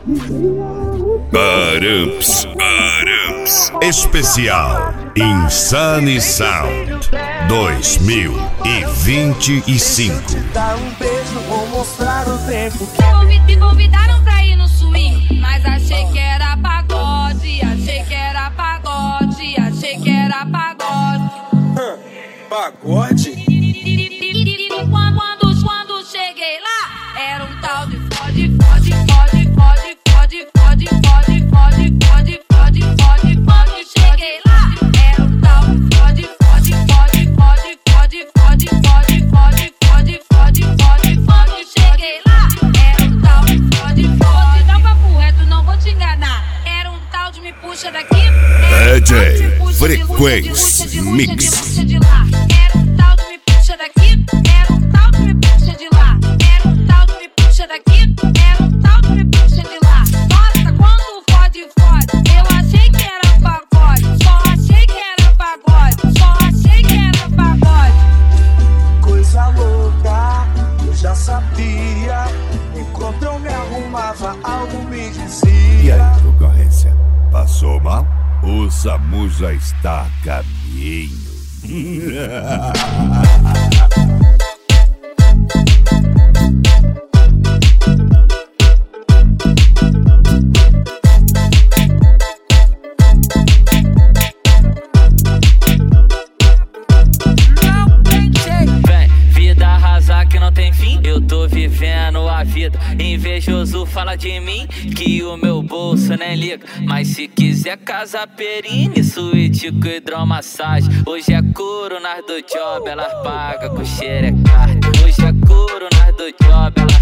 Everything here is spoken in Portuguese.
Paramps. Especial Insane Sound 2025. Dá um beijo, vou mostrar o tempo. Me convidaram pra ir no swing, mas achei que era pagode. Achei que era pagode. Achei que era pagode. Pagode? Quando cheguei lá, era um tal de fode, fode, fode, fode, fode, fode, fode, fode, fode, fode, fode, fode. Cheguei lá, era um tal de fode, fode, fode, fode, fode, fode, fode, fode, fode, fode, fode, fode. Cheguei lá, era um tal de fode, fode. Não papo reto, não vou te enganar. Era um tal de me puxa daqui. DJ Frequência Mix. Era um tal de me puxa daqui. Era um tal de me puxa de lá. Era um tal de me puxa daqui. Era um tal de me puxa de lá. Nossa, quando fode, fode. Eu achei que era pagode. Só achei que era pagode. Só achei que era pagode. Coisa louca, eu já sabia. Enquanto eu me arrumava, algo me dizia. E aí, concorrência? Passou mal? O SAMU já está a caminho. Eu tô vivendo a vida. Invejoso fala de mim que o meu bolso nem liga. Mas se quiser casa perine, suíte com hidromassagem. Hoje é couro nas do job, elas pagam com xerecard. Hoje é couro nas do job, elas